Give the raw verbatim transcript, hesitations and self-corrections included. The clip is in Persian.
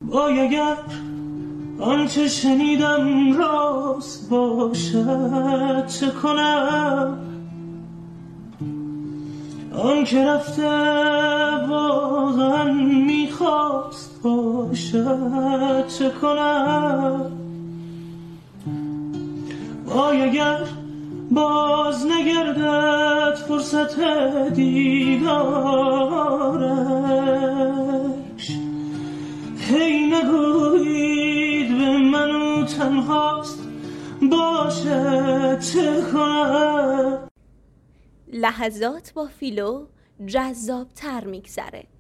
وای اگر آنچه شنیدم راست باشد چه کنم، آن که رفته واقعا میخواست باشد چه کنم. وای اگر باز نگردد فرصت دیدارش، هی نگویید به منو تنهاست باشه چه کنم. لحظات با فیلو جذاب تر میگذره.